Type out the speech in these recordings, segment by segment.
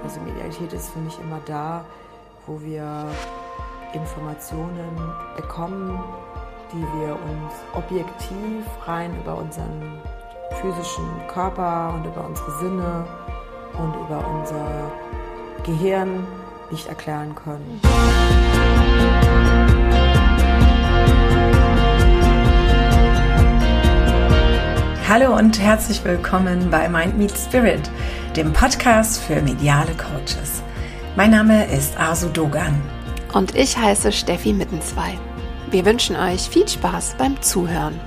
Also Medialität ist für mich immer da, wo wir Informationen bekommen, die wir uns objektiv rein über unseren physischen Körper und über unsere Sinne und über unser Gehirn nicht erklären können. Hallo und herzlich willkommen bei Mind Meets Spirit, dem Podcast für mediale Coaches. Mein Name ist Arzu Dogan. Und ich heiße Steffi Mittenzwei. Wir wünschen euch viel Spaß beim Zuhören.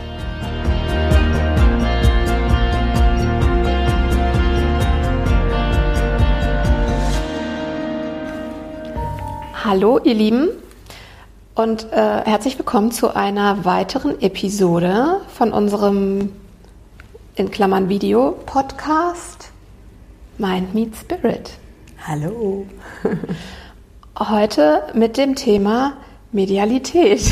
Hallo ihr Lieben und herzlich willkommen zu einer weiteren Episode von unserem in Klammern Video-Podcast Mind Meets Spirit. Hallo! Heute mit dem Thema Medialität.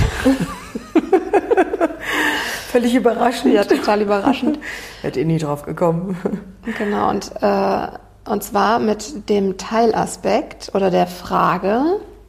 Völlig überraschend. Ja, total überraschend. Hätte nie drauf gekommen. Genau, und zwar mit dem Teilaspekt oder der Frage,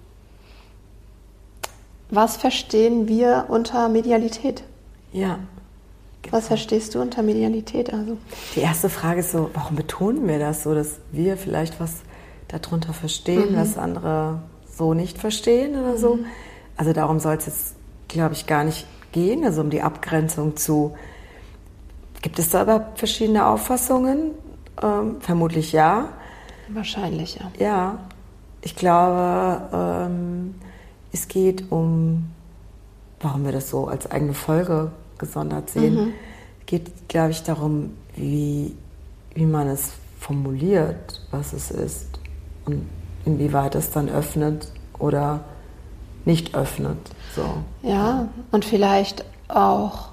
was verstehen wir unter Medialität? Ja. Genau. Was verstehst du unter Medialität? Also? Die erste Frage ist so, warum betonen wir das so, dass wir vielleicht was darunter verstehen, was andere so nicht verstehen oder so? Also darum soll es jetzt, glaube ich, gar nicht gehen, also um die Abgrenzung zu. Gibt es da aber verschiedene Auffassungen? Vermutlich ja. Wahrscheinlich, ja. Ja, ich glaube, es geht um, warum wir das so als eigene Folge gesondert sehen. Es geht, glaube ich, darum, wie man es formuliert, was es ist und inwieweit es dann öffnet oder nicht öffnet. So. Ja, und vielleicht auch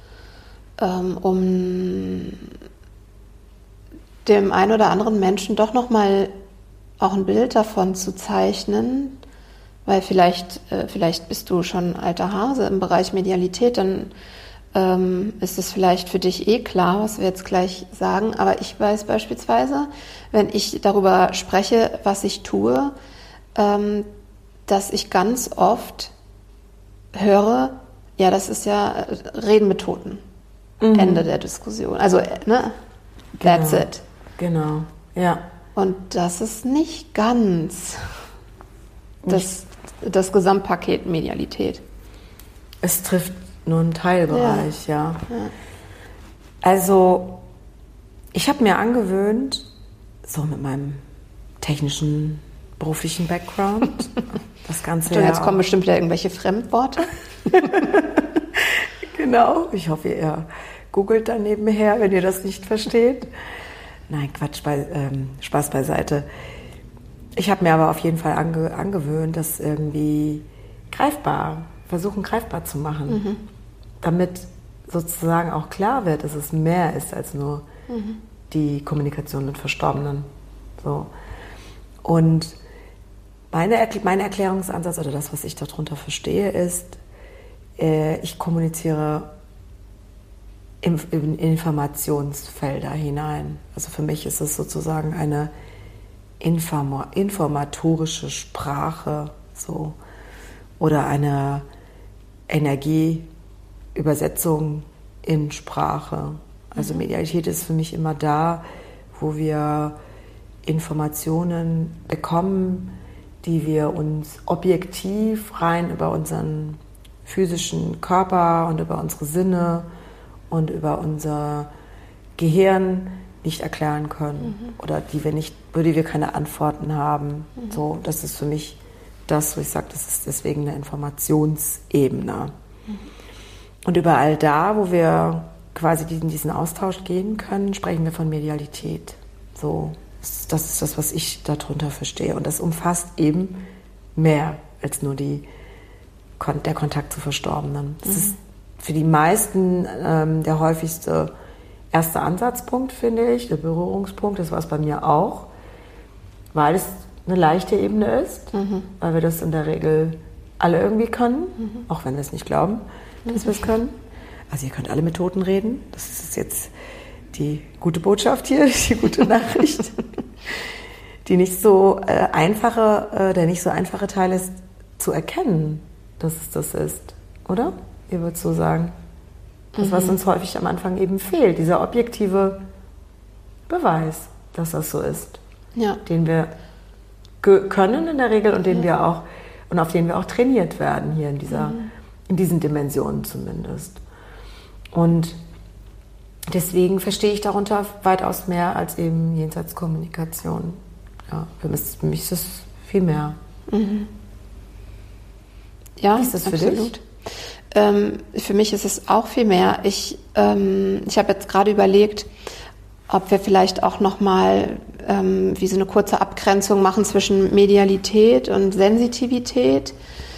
um dem einen oder anderen Menschen doch nochmal auch ein Bild davon zu zeichnen, weil vielleicht bist du schon ein alter Hase im Bereich Medialität, dann ist es vielleicht für dich klar, was wir jetzt gleich sagen, aber ich weiß beispielsweise, wenn ich darüber spreche, was ich tue, dass ich ganz oft höre, ja, das ist ja Reden mit Toten. Ende der Diskussion. Also, ne? That's it. Genau, ja. Und das ist nicht ganz das Gesamtpaket Medialität. Es trifft nur einen Teilbereich, ja. Also, ich habe mir angewöhnt, so mit meinem technischen, beruflichen Background, das Ganze. Und jetzt kommen bestimmt wieder irgendwelche Fremdworte. Genau, ich hoffe, ihr googelt dann nebenher, wenn ihr das nicht versteht. Nein, Quatsch, Spaß beiseite. Ich habe mir aber auf jeden Fall angewöhnt, das irgendwie versuchen greifbar zu machen, damit sozusagen auch klar wird, dass es mehr ist als nur die Kommunikation mit Verstorbenen. So. Und mein Erklärungsansatz oder das, was ich darunter verstehe, ist, ich kommuniziere in Informationsfelder hinein. Also für mich ist es sozusagen eine informatorische Sprache, so, oder eine Energieübersetzung in Sprache. Also Medialität ist für mich immer da, wo wir Informationen bekommen, die wir uns objektiv rein über unseren physischen Körper und über unsere Sinne und über unser Gehirn nicht erklären können oder über die wir keine Antworten haben. So, das ist für mich das, wo ich sage, das ist deswegen eine Informationsebene. Und überall da, wo wir quasi in diesen Austausch gehen können, sprechen wir von Medialität. So, das ist das, was ich darunter verstehe. Und das umfasst eben mehr als nur der Kontakt zu Verstorbenen. Das ist für die meisten der häufigste erste Ansatzpunkt, finde ich, der Berührungspunkt. Das war es bei mir auch, weil es eine leichte Ebene ist, weil wir das in der Regel alle irgendwie können, auch wenn wir es nicht glauben, dass wir es können. Also ihr könnt alle mit Toten reden. Das ist jetzt die gute Botschaft hier, die gute Nachricht. der nicht so einfache Teil ist, zu erkennen, dass es das ist, oder? Ihr würdet so sagen. Das, was uns häufig am Anfang eben fehlt, dieser objektive Beweis, dass das so ist, den wir können in der Regel und auf den wir auch trainiert werden hier in diesen Dimensionen zumindest. Und deswegen verstehe ich darunter weitaus mehr als eben Jenseitskommunikation. Ja, für mich ist es viel mehr. Ja, wie ist das für absolut. dich? Für mich ist es auch viel mehr. Ich habe jetzt gerade überlegt, ob wir vielleicht auch nochmal wie so eine kurze Abgrenzung machen zwischen Medialität und Sensitivität.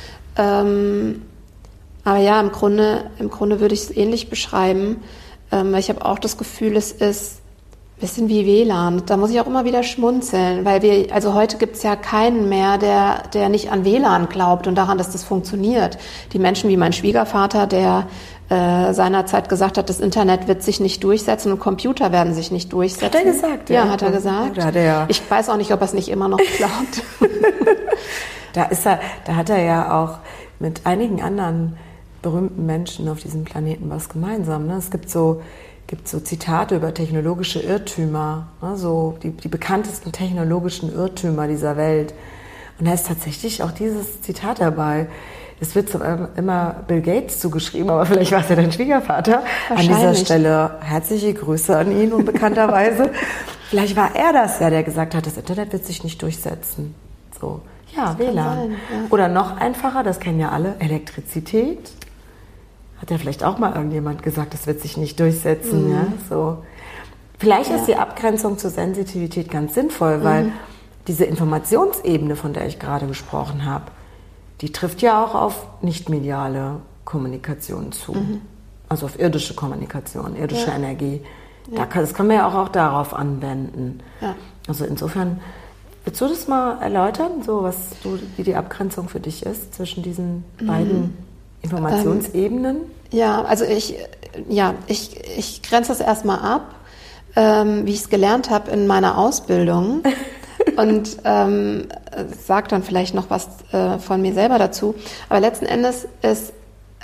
Aber ja, im Grunde würde ich es ähnlich beschreiben. Weil ich habe auch das Gefühl, es ist ein bisschen wie WLAN. Da muss ich auch immer wieder schmunzeln, weil heute gibt es ja keinen mehr, der nicht an WLAN glaubt und daran, dass das funktioniert. Die Menschen wie mein Schwiegervater, der seinerzeit gesagt hat, das Internet wird sich nicht durchsetzen und Computer werden sich nicht durchsetzen. Hat er gesagt? Ja, hat er gesagt. Ja. Ich weiß auch nicht, ob er es nicht immer noch glaubt. Da hat er ja auch mit einigen anderen berühmten Menschen auf diesem Planeten was gemeinsam. Ne? Es gibt so Zitate über technologische Irrtümer, ne? So die bekanntesten technologischen Irrtümer dieser Welt. Und da ist tatsächlich auch dieses Zitat dabei. Es wird immer Bill Gates zugeschrieben, aber vielleicht war es ja dein Schwiegervater. An dieser Stelle herzliche Grüße an ihn unbekannterweise. Vielleicht war er das ja, der gesagt hat, das Internet wird sich nicht durchsetzen. So, ja, WLAN. Sein, ja. Oder noch einfacher, das kennen ja alle, Elektrizität. Hat ja vielleicht auch mal irgendjemand gesagt, das wird sich nicht durchsetzen. Ja? So. Vielleicht ist die Abgrenzung zur Sensitivität ganz sinnvoll, weil diese Informationsebene, von der ich gerade gesprochen habe, die trifft ja auch auf nicht-mediale Kommunikation zu. Also auf irdische Kommunikation, irdische Energie. Das können wir ja auch darauf anwenden. Ja. Also insofern, willst du das mal erläutern, wie die Abgrenzung für dich ist zwischen diesen beiden Informationsebenen? Ja, also ich grenze das erstmal ab, wie ich es gelernt habe in meiner Ausbildung und sage dann vielleicht noch was von mir selber dazu. Aber letzten Endes ist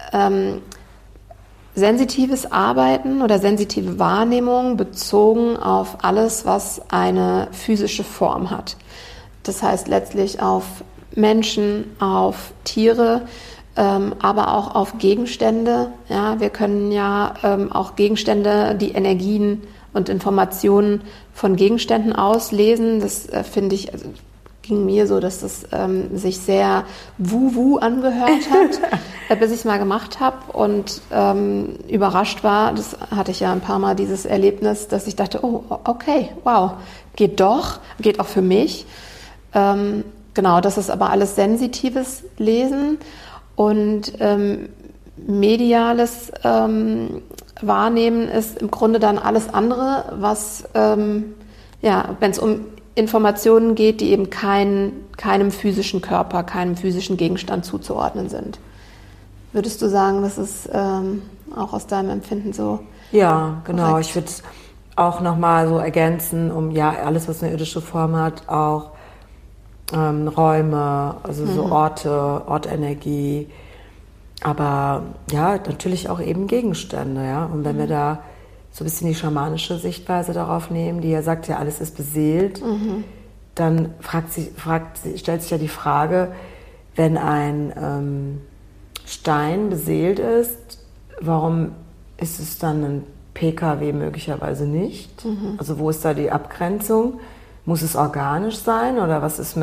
sensitives Arbeiten oder sensitive Wahrnehmung bezogen auf alles, was eine physische Form hat. Das heißt letztlich auf Menschen, auf Tiere, aber auch auf Gegenstände. Ja, wir können ja auch Gegenstände, die Energien und Informationen von Gegenständen auslesen. Das finde ich, ging mir so, dass das sich sehr wuhu angehört hat, bis ich es mal gemacht habe und überrascht war. Das hatte ich ja ein paar Mal, dieses Erlebnis, dass ich dachte, oh, okay, wow, geht auch für mich. Genau, das ist aber alles sensitives Lesen. Und mediales Wahrnehmen ist im Grunde dann alles andere, was, wenn es um Informationen geht, die eben keinem physischen Körper, keinem physischen Gegenstand zuzuordnen sind. Würdest du sagen, das ist auch aus deinem Empfinden so? Ja, genau. Korrekt? Ich würde auch nochmal so ergänzen, alles, was eine irdische Form hat, auch Räume, also so Ortenergie, aber ja, natürlich auch eben Gegenstände, ja. Und wenn wir da so ein bisschen die schamanische Sichtweise darauf nehmen, die ja sagt, ja, alles ist beseelt, dann stellt sich ja die Frage, wenn ein Stein beseelt ist, warum ist es dann ein PKW möglicherweise nicht? Also wo ist da die Abgrenzung? Muss es organisch sein oder was ist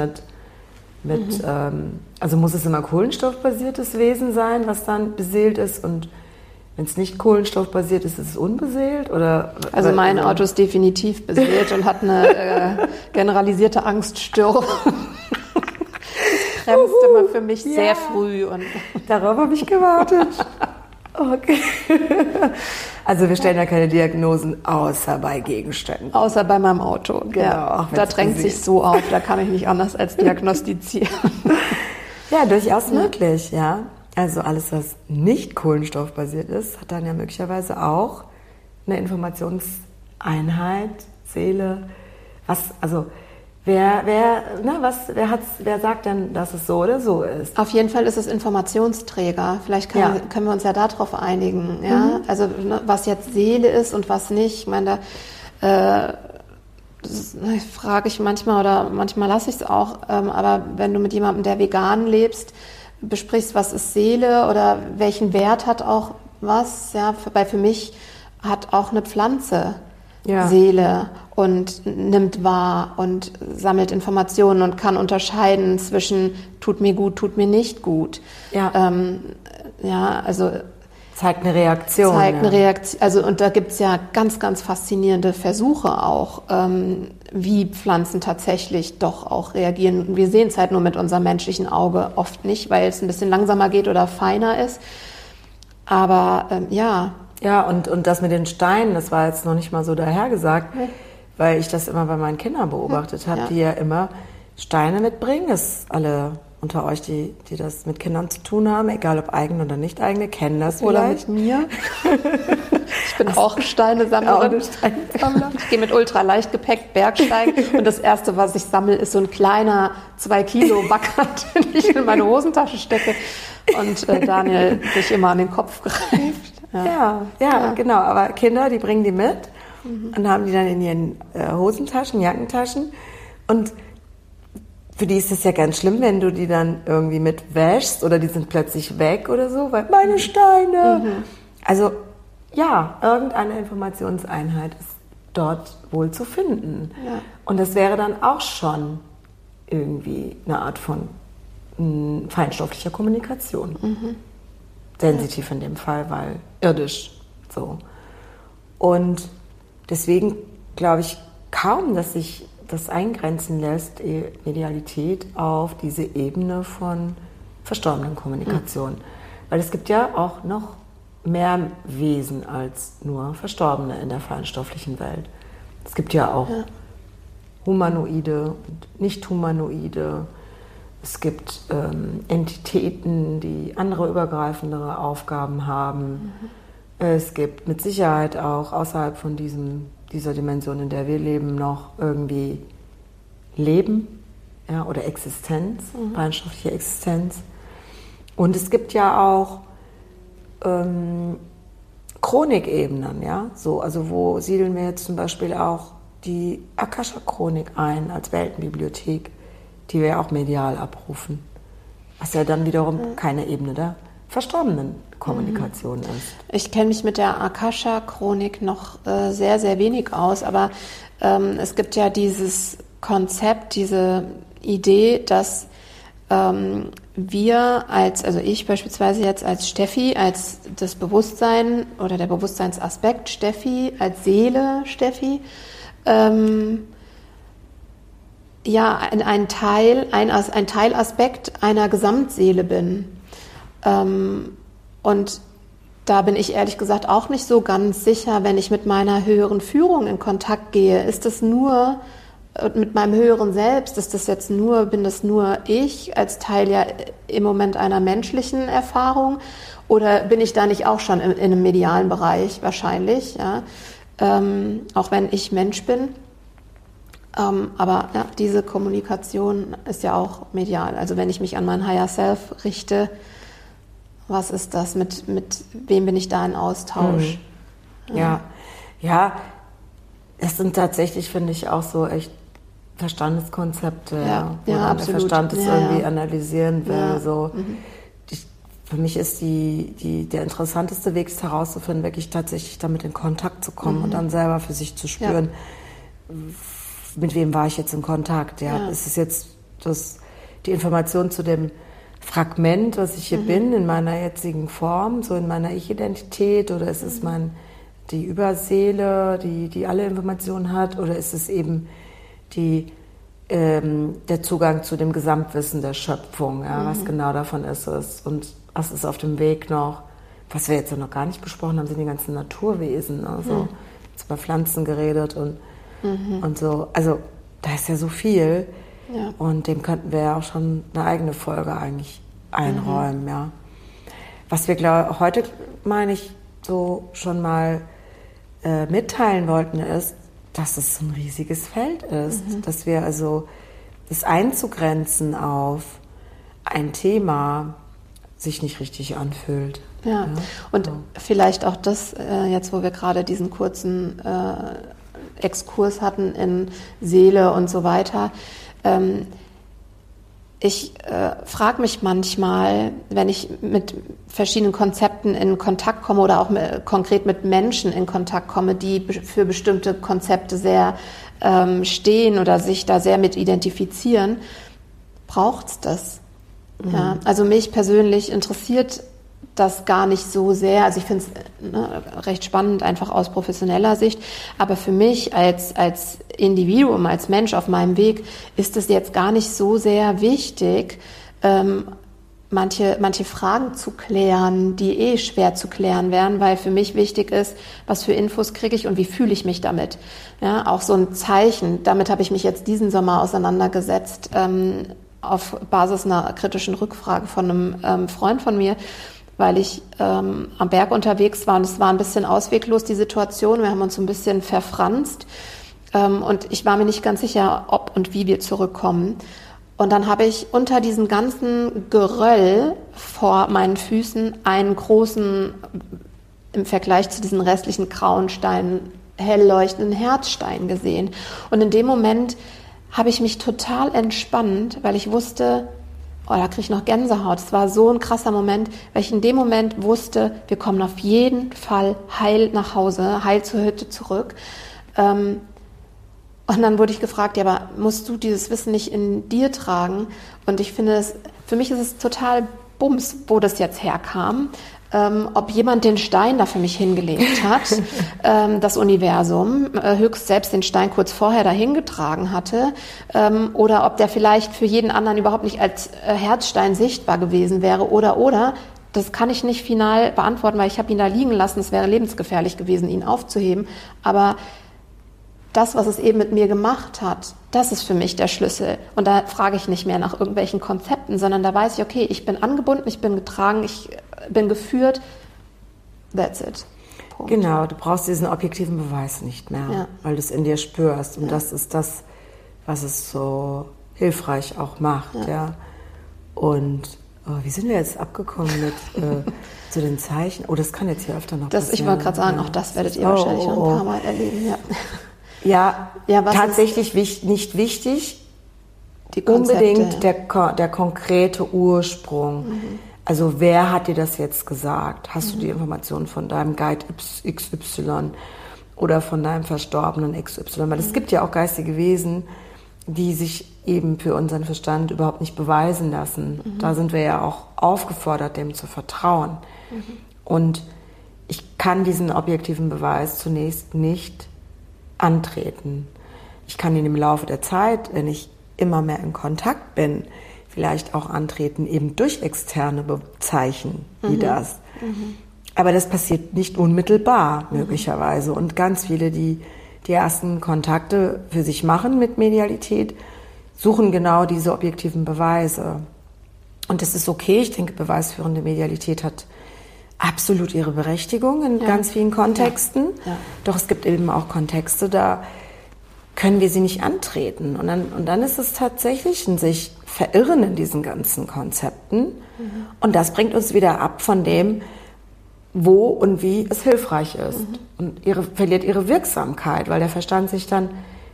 also muss es immer kohlenstoffbasiertes Wesen sein, was dann beseelt ist und wenn es nicht kohlenstoffbasiert ist, ist es unbeseelt? Oder, also mein Auto ist definitiv beseelt und hat eine generalisierte Angststörung. Das bremst immer für mich sehr früh. Und darauf habe ich gewartet. Okay. Also wir stellen ja keine Diagnosen, außer bei Gegenständen. Außer bei meinem Auto. Genau. Ja, da drängt sich so auf, da kann ich nicht anders als diagnostizieren. Ja, durchaus möglich, ja. Also alles, was nicht kohlenstoffbasiert ist, hat dann ja möglicherweise auch eine Informationseinheit, Seele. wer sagt denn, dass es so oder so ist? Auf jeden Fall ist es Informationsträger. Vielleicht können wir uns ja darauf einigen. Ja? Also was jetzt Seele ist und was nicht. Ich meine, da frage ich manchmal oder manchmal lasse ich es auch. Aber wenn du mit jemandem, der vegan lebst, besprichst, was ist Seele oder welchen Wert hat auch was, ja, weil für mich hat auch eine Pflanze Seele und nimmt wahr und sammelt Informationen und kann unterscheiden zwischen tut mir gut, tut mir nicht gut. Also zeigt eine Reaktion. Also und da gibt es ja ganz, ganz faszinierende Versuche auch, wie Pflanzen tatsächlich doch auch reagieren. Wir sehen es halt nur mit unserem menschlichen Auge oft nicht, weil es ein bisschen langsamer geht oder feiner ist. Aber Ja, und das mit den Steinen, das war jetzt noch nicht mal so dahergesagt, weil ich das immer bei meinen Kindern beobachtet habe, die ja immer Steine mitbringen. Das alle unter euch, die das mit Kindern zu tun haben, egal ob eigene oder nicht eigene, kennen das vielleicht. Oder mit mir. Ich bin auch Steinesammlerin. Ich gehe mit Ultraleichtgepäck Bergsteigen und das Erste, was ich sammle, ist so ein kleiner 2 Kilo Backer, den ich in meine Hosentasche stecke und Daniel sich immer an den Kopf greift. Ja, genau. Aber Kinder, die bringen die mit und haben die dann in ihren Hosentaschen, Jackentaschen. Und für die ist es ja ganz schlimm, wenn du die dann irgendwie mitwäschst oder die sind plötzlich weg oder so, weil meine Steine. Also ja, irgendeine Informationseinheit ist dort wohl zu finden. Ja. Und das wäre dann auch schon irgendwie eine Art von feinstofflicher Kommunikation. Sensitiv in dem Fall, weil irdisch so. Und deswegen glaube ich kaum, dass sich das eingrenzen lässt, Medialität auf diese Ebene von verstorbenen Kommunikation. Weil es gibt ja auch noch mehr Wesen als nur Verstorbene in der feinstofflichen Welt. Es gibt ja auch Humanoide und Nicht-Humanoide. Es gibt Entitäten, die andere übergreifendere Aufgaben haben. Es gibt mit Sicherheit auch außerhalb von dieser Dimension, in der wir leben, noch irgendwie Leben oder Existenz, feinstoffliche Existenz. Und es gibt ja auch Chronikebenen, also wo siedeln wir jetzt zum Beispiel auch die Akasha-Chronik ein als Weltenbibliothek, die wir ja auch medial abrufen, was ja dann wiederum keine Ebene der verstorbenen Kommunikation ist. Ich kenne mich mit der Akasha-Chronik noch sehr, sehr wenig aus, aber es gibt ja dieses Konzept, diese Idee, dass wir also ich beispielsweise jetzt als Steffi, als das Bewusstsein oder der Bewusstseinsaspekt Steffi, als Seele Steffi, ein Teilaspekt einer Gesamtseele bin. Und da bin ich ehrlich gesagt auch nicht so ganz sicher, wenn ich mit meiner höheren Führung in Kontakt gehe. Ist das nur mit meinem höheren Selbst? Bin das nur ich als Teil ja im Moment einer menschlichen Erfahrung? Oder bin ich da nicht auch schon in einem medialen Bereich wahrscheinlich? Ja? Auch wenn ich Mensch bin. Aber ja, diese Kommunikation ist ja auch medial. Also wenn ich mich an mein Higher Self richte, was ist das? Mit wem bin ich da in Austausch? Ja, es sind tatsächlich, finde ich, auch so echt Verstandeskonzepte, wo der Verstand es irgendwie analysieren will. Ja. So. Für mich ist der interessanteste Weg, es herauszufinden, wirklich tatsächlich damit in Kontakt zu kommen und dann selber für sich zu spüren, mit wem war ich jetzt in Kontakt. Ja? Ist es jetzt die Information zu dem Fragment, was ich hier bin, in meiner jetzigen Form, so in meiner Ich-Identität, oder ist es die Überseele, die alle Informationen hat, oder ist es eben der Zugang zu dem Gesamtwissen der Schöpfung, was genau davon ist es und was ist auf dem Weg noch, was wir jetzt noch gar nicht besprochen haben, sind die ganzen Naturwesen, also jetzt über Pflanzen geredet und so, also da ist ja so viel und dem könnten wir ja auch schon eine eigene Folge eigentlich einräumen, Was wir heute, meine ich, so schon mal mitteilen wollten ist, dass es ein riesiges Feld ist, dass wir also das einzugrenzen auf ein Thema sich nicht richtig anfühlt. Ja, und vielleicht auch das, jetzt wo wir gerade diesen kurzen Exkurs hatten in Seele und so weiter, ich frage mich manchmal, wenn ich mit verschiedenen Konzepten in Kontakt komme oder auch konkret mit Menschen in Kontakt komme, die für bestimmte Konzepte sehr stehen oder sich da sehr mit identifizieren, braucht's das? Ja, also mich persönlich interessiert das gar nicht so sehr. Also ich finde es recht spannend, einfach aus professioneller Sicht. Aber für mich als Individuum, als Mensch auf meinem Weg, ist es jetzt gar nicht so sehr wichtig, manche Fragen zu klären, die schwer zu klären wären, weil für mich wichtig ist, was für Infos kriege ich und wie fühle ich mich damit. Ja, auch so ein Zeichen, damit habe ich mich jetzt diesen Sommer auseinandergesetzt, auf Basis einer kritischen Rückfrage von einem Freund von mir, weil ich am Berg unterwegs war und es war ein bisschen ausweglos, die Situation. Wir haben uns so ein bisschen verfranst und ich war mir nicht ganz sicher, ob und wie wir zurückkommen. Und dann habe ich unter diesem ganzen Geröll vor meinen Füßen einen großen, im Vergleich zu diesen restlichen grauen Steinen, hell leuchtenden Herzstein gesehen. Und in dem Moment habe ich mich total entspannt, weil ich wusste, oh, da kriege ich noch Gänsehaut. Es war so ein krasser Moment, weil ich in dem Moment wusste, wir kommen auf jeden Fall heil nach Hause, heil zur Hütte zurück. Und dann wurde ich gefragt, ja, aber musst du dieses Wissen nicht in dir tragen? Und ich finde, für mich ist es total Bums, wo das jetzt herkam. Ob jemand den Stein da für mich hingelegt hat, das Universum, höchst selbst den Stein kurz vorher dahin getragen hatte, oder ob der vielleicht für jeden anderen überhaupt nicht als Herzstein sichtbar gewesen wäre, oder, das kann ich nicht final beantworten, weil ich habe ihn da liegen lassen, es wäre lebensgefährlich gewesen, ihn aufzuheben, aber das, was es eben mit mir gemacht hat, das ist für mich der Schlüssel. Und da frage ich nicht mehr nach irgendwelchen Konzepten, sondern da weiß ich, okay, ich bin angebunden, ich bin getragen, ich bin geführt. That's it. Punkt. Genau, du brauchst diesen objektiven Beweis nicht mehr, weil du es in dir spürst. Und das ist das, was es so hilfreich auch macht. Ja. Und wie sind wir jetzt abgekommen mit zu den Zeichen? Oh, das kann jetzt hier öfter noch passieren. Ich wollte gerade sagen, auch das werdet ihr wahrscheinlich noch ein paar Mal erleben. Ja, tatsächlich nicht wichtig, unbedingt der konkrete Ursprung. Also wer hat dir das jetzt gesagt? Hast du die Informationen von deinem Guide XY oder von deinem verstorbenen XY? Weil es gibt ja auch geistige Wesen, die sich eben für unseren Verstand überhaupt nicht beweisen lassen. Da sind wir ja auch aufgefordert, dem zu vertrauen. Und ich kann diesen objektiven Beweis zunächst nicht antreten. Ich kann ihn im Laufe der Zeit, wenn ich immer mehr in Kontakt bin, vielleicht auch antreten, eben durch externe Zeichen wie das. Aber das passiert nicht unmittelbar, möglicherweise. Und ganz viele, die ersten Kontakte für sich machen mit Medialität, suchen genau diese objektiven Beweise. Und das ist okay. Ich denke, beweisführende Medialität hat absolut ihre Berechtigung in ganz vielen Kontexten. Ja. Doch es gibt eben auch Kontexte, da können wir sie nicht antreten. Und dann ist es tatsächlich ein sich verirren in diesen ganzen Konzepten. Und das bringt uns wieder ab von dem, wo und wie es hilfreich ist. Und verliert ihre Wirksamkeit, weil der Verstand sich dann,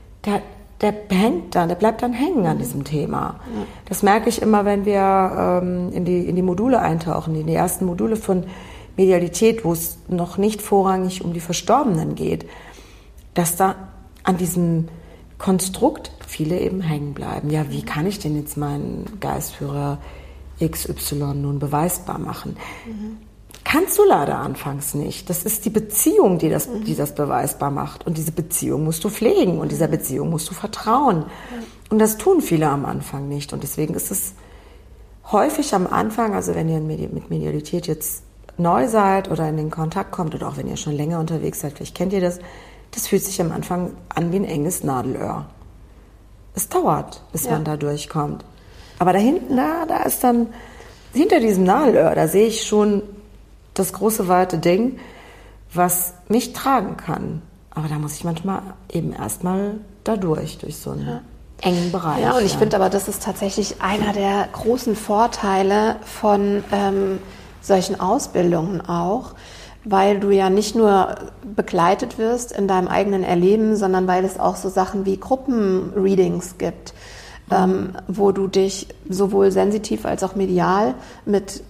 der bleibt dann hängen an diesem Thema. Ja. Das merke ich immer, wenn wir in die Module eintauchen, in die ersten Module von Medialität, wo es noch nicht vorrangig um die Verstorbenen geht, dass da an diesem Konstrukt viele eben hängen bleiben. Ja, wie kann ich denn jetzt meinen Geistführer XY nun beweisbar machen? Kannst du leider anfangs nicht. Das ist die Beziehung, die das beweisbar macht. Und diese Beziehung musst du pflegen und dieser Beziehung musst du vertrauen. Und das tun viele am Anfang nicht. Und deswegen ist es häufig am Anfang, also wenn ihr mit Medialität jetzt neu seid oder in den Kontakt kommt oder auch wenn ihr schon länger unterwegs seid, vielleicht kennt ihr das, das fühlt sich am Anfang an wie ein enges Nadelöhr. Es dauert, bis man da durchkommt. Aber da hinten, da ist dann, hinter diesem Nadelöhr, da sehe ich schon das große, weite Ding, was mich tragen kann Aber da muss ich manchmal eben erstmal durch so einen engen Bereich. Ja, und ich finde aber, das ist tatsächlich einer der großen Vorteile von solchen Ausbildungen auch, weil du ja nicht nur begleitet wirst in deinem eigenen Erleben, sondern weil es auch so Sachen wie Gruppenreadings gibt, wo du dich sowohl sensitiv als auch medial mit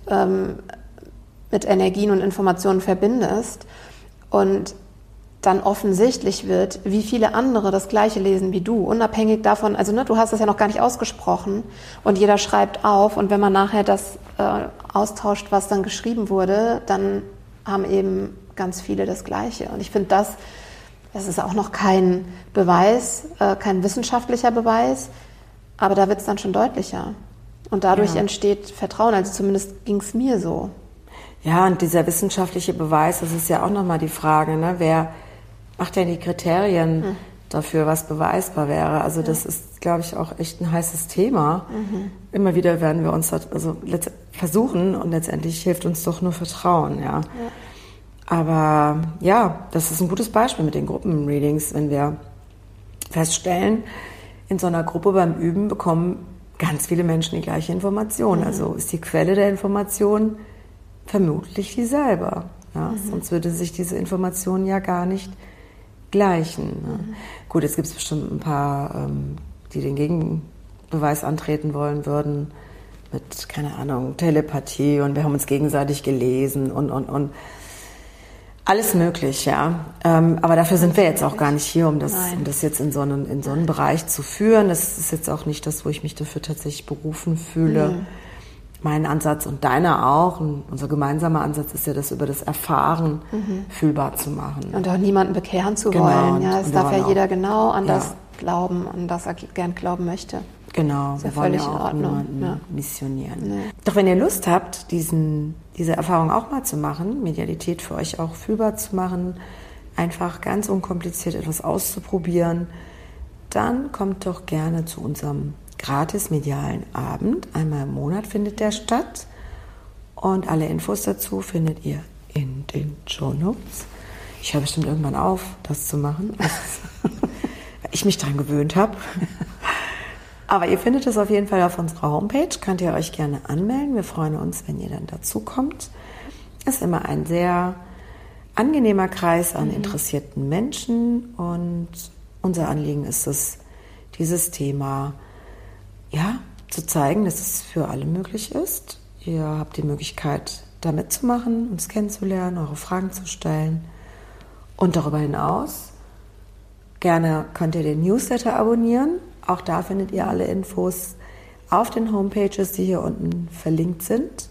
Energien und Informationen verbindest und dann offensichtlich wird, wie viele andere das Gleiche lesen wie du, unabhängig davon, also du hast das ja noch gar nicht ausgesprochen und jeder schreibt auf und wenn man nachher das austauscht, was dann geschrieben wurde, dann haben eben ganz viele das Gleiche. Und ich finde, das ist auch noch kein Beweis, kein wissenschaftlicher Beweis, aber da wird es dann schon deutlicher. Und dadurch entsteht Vertrauen, also zumindest ging es mir so. Ja, und dieser wissenschaftliche Beweis, das ist ja auch nochmal die Frage, ne? Wer macht denn die Kriterien dafür, was beweisbar wäre? Also das ist, glaube ich, auch echt ein heißes Thema. Immer wieder werden wir uns versuchen und letztendlich hilft uns doch nur Vertrauen, ja. Aber ja, das ist ein gutes Beispiel mit den Gruppenreadings, wenn wir feststellen, in so einer Gruppe beim Üben bekommen ganz viele Menschen die gleiche Information. Also ist die Quelle der Information vermutlich dieselbe. Ja? Sonst würde sich diese Information ja gar nicht gleichen. Ne? Gut, jetzt gibt es bestimmt ein paar, die den Gegenbeweis antreten wollen würden mit, keine Ahnung, Telepathie und wir haben uns gegenseitig gelesen und alles möglich, ja. Aber dafür sind wir jetzt auch gar nicht hier, um das jetzt in so einen Bereich zu führen. Das ist jetzt auch nicht das, wo ich mich dafür tatsächlich berufen fühle. Mein Ansatz und deiner auch, und unser gemeinsamer Ansatz ist ja, das über das Erfahren fühlbar zu machen. Und auch niemanden bekehren zu wollen. Ja, es darf ja jeder genau an das glauben, an das er gern glauben möchte. Genau, wir wollen ja auch niemanden missionieren. Nee. Doch wenn ihr Lust habt, diese Erfahrung auch mal zu machen, Medialität für euch auch fühlbar zu machen, einfach ganz unkompliziert etwas auszuprobieren, dann kommt doch gerne zu unserem gratis medialen Abend. Einmal im Monat findet der statt und alle Infos dazu findet ihr in den Shownotes. Ich höre bestimmt irgendwann auf, das zu machen, weil ich mich daran gewöhnt habe. Aber ihr findet es auf jeden Fall auf unserer Homepage, könnt ihr euch gerne anmelden. Wir freuen uns, wenn ihr dann dazu kommt. Es ist immer ein sehr angenehmer Kreis an interessierten Menschen und unser Anliegen ist es, dieses Thema zu zeigen, dass es für alle möglich ist. Ihr habt die Möglichkeit, da mitzumachen, uns kennenzulernen, eure Fragen zu stellen. Und darüber hinaus, gerne könnt ihr den Newsletter abonnieren. Auch da findet ihr alle Infos auf den Homepages, die hier unten verlinkt sind.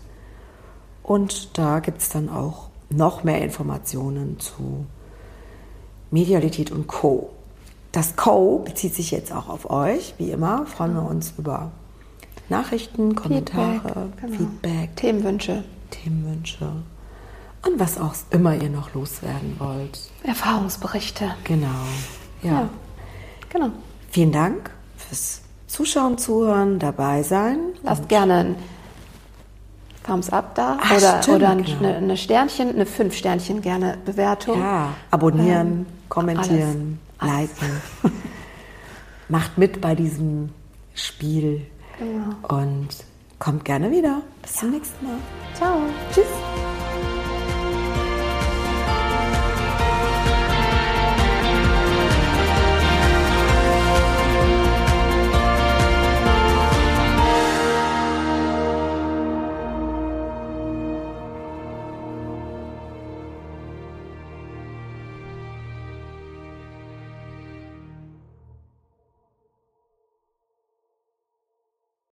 Und da gibt es dann auch noch mehr Informationen zu Medialität und Co. Das Co. bezieht sich jetzt auch auf euch. Wie immer freuen wir uns über Nachrichten, Kommentare, Feedback, Themenwünsche. Und was auch immer ihr noch loswerden wollt. Erfahrungsberichte. Genau. Ja. Genau. Vielen Dank fürs Zuschauen, Zuhören, dabei sein. Lasst gerne ein Thumbs up da oder eine Sternchen, eine 5 Sternchen gerne Bewertung. Ja, abonnieren, kommentieren, liken. Macht mit bei diesem Spiel und kommt gerne wieder. Bis zum nächsten Mal. Ciao. Tschüss.